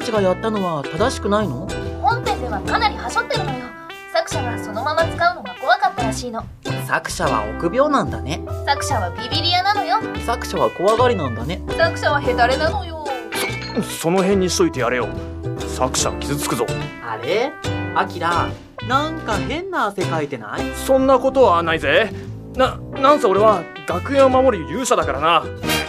ちがやったのは正しくないの？ 本編ではかなりはしょってるのよ。作者はそのまま使うのが怖かったらしいの。 作者は臆病なんだね。 作者はビビリ屋なのよ。 作者は怖がりなんだね。 作者はヘタレなのよ。 その辺にしといてやれよ。作者傷つくぞ。 あれ？アキラ、なんか変な汗かいてない？ そんなことはないぜ。なんせ俺は学園を守る勇者だからな。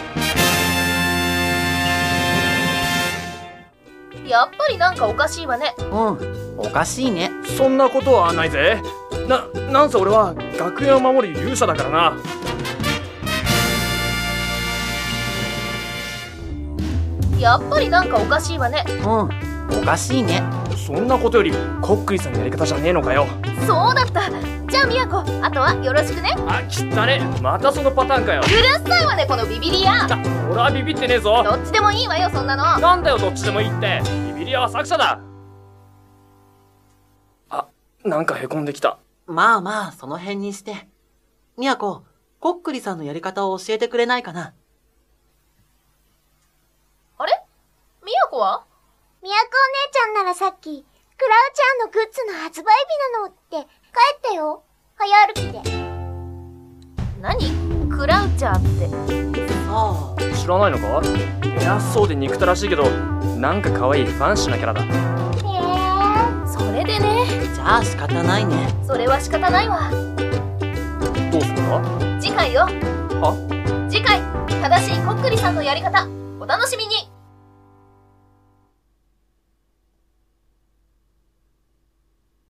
やっぱりなんかおかしいわね。 おかしいね。 そんなことはないぜ。なんせ俺は学園を守る勇者だからな。 やっぱりなんかおかしいわね。 おかしいね。 そんなことよりコックリさんのやり方じゃねえのかよ。 そうだった。じゃあみやこ、あとはよろしくね。 あ、きったね。またそのパターンかよ。 うるさいわね、このビビリ屋。 俺はビビってねえぞ。 どっちでもいいわよ、そんなの。 なんだよ、どっちでもいいって。ビビリ屋は作者だ。あ、なんかへこんできた。 まあまあ、その辺にして。みやこ、コックリさんのやり方を教えてくれないかな？ あれ？みやこは？ みやこお姉ちゃんならさっき、クラウちゃんのグッズの発売日なのって帰ったよ。早歩きで。 何？クラウチャーって。 さあ。 知らないのか？偉そうで憎たらしいけど、なんか可愛いファンシーなキャラだ。 へえ。 それでね。 じゃあ仕方ないね。 それは仕方ないわ。 どうすんだ？ 次回よ。 は？ 次回、正しいコックリさんのやり方、お楽しみに。